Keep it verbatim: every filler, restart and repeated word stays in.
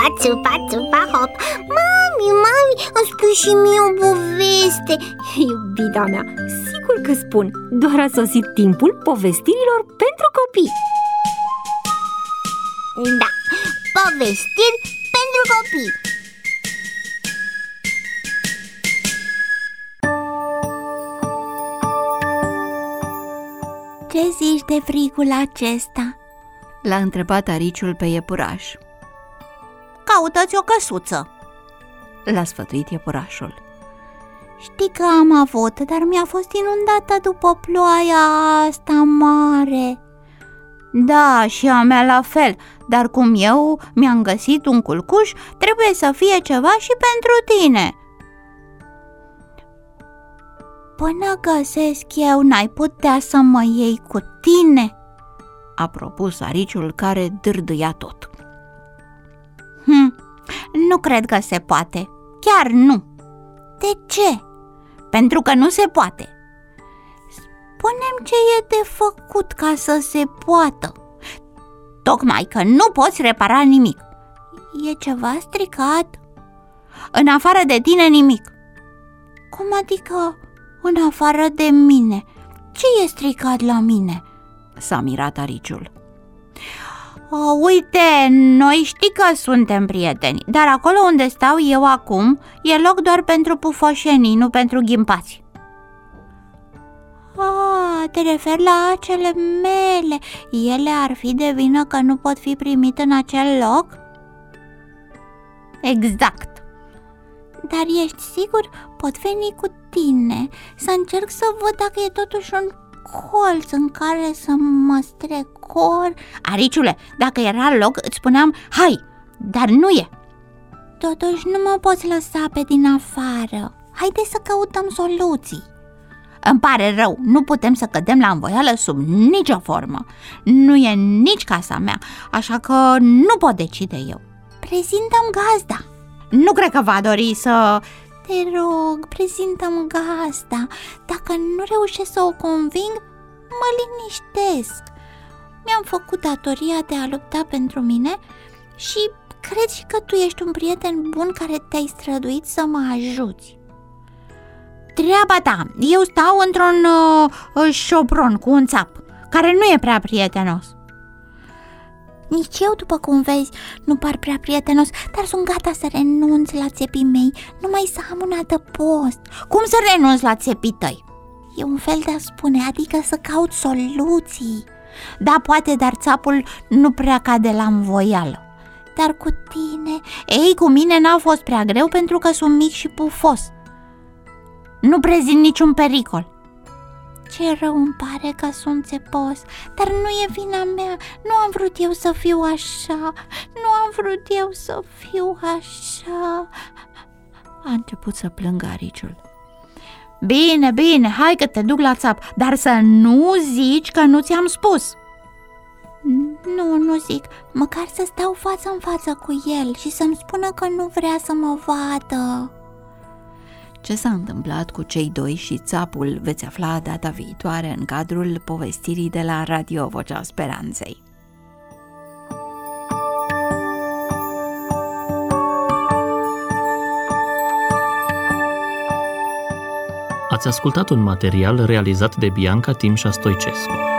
Țupa, țupa, țupa, hop. Mami, mami, îmi spui și mie o poveste. Iubita mea, sigur că spun. Doar a sosit timpul povestirilor pentru copii. Da, povestiri pentru copii. Ce zici de frigul acesta? L-a întrebat ariciul pe iepuraș. Caută-ți o căsuță, L-a sfătuit iepurașul. Știi că am avut, dar mi-a fost inundată după ploaia asta mare. Da, și a mea la fel, dar cum eu mi-am găsit un culcuș, trebuie să fie ceva și pentru tine. Până găsesc eu, n-ai putea să mă iei cu tine? A propus ariciul, care dârdâia tot. Hm, nu cred că se poate, chiar nu. De ce? Pentru că nu se poate. Spune-mi ce e de făcut ca să se poată. Tocmai că nu poți repara nimic. E ceva stricat? În afară de tine nimic. Cum adică în afară de mine? Ce e stricat la mine? S-a mirat ariciul. O, uite, noi știi că suntem prieteni, dar acolo unde stau eu acum e loc doar pentru pufoșenii, nu pentru ghimpați. Ah, te referi la acele mele. Ele ar fi de vină că nu pot fi primite în acel loc? Exact. Dar ești sigur? Pot veni cu tine să încerc să văd dacă e totuși un colț în care să mă strecor. Ariciule, dacă era loc, îți spuneam hai, dar nu e. Totuși nu mă poți lăsa pe din afară. Haide să căutăm soluții. Îmi pare rău, nu putem să cădem la învoială sub nicio formă. Nu e nici casa mea, așa că nu pot decide eu. Prezintă-mi gazda. Nu cred că va dori să... Te rog, prezintă-mi gazda. Dacă nu reușesc să o conving, mă liniștesc. Mi-am făcut datoria de a lupta pentru mine și cred și că tu ești un prieten bun care te-ai străduit să mă ajuți. Treaba ta, eu stau într-un uh, șopron cu un țap, care nu e prea prietenos. Nici eu, după cum vezi, nu par prea prietenos, dar sunt gata să renunț la țepii mei, numai să am un adăpost. Cum să renunț la țepii tăi? E un fel de a spune, adică să caut soluții. Da, poate, dar țapul nu prea cade la învoială. Dar cu tine, ei, cu mine n-a fost prea greu pentru că sunt mic și pufos. Nu prezint niciun pericol. Ce rău îmi pare că sunt țepos, dar nu e vina mea. Nu am vrut eu să fiu așa. Nu am vrut eu să fiu așa. A început să plângă ariciul. Bine, bine, hai că te duc la țap, dar să nu zici că nu ți-am spus. Nu, nu zic, măcar să stau față în față cu el și să-mi spună că nu vrea să mă vadă. Ce s-a întâmplat cu cei doi și țapul veți afla data viitoare în cadrul povestirii de la Radio Vocea Speranței. Ați ascultat un material realizat de Bianca Timșa Stoicescu.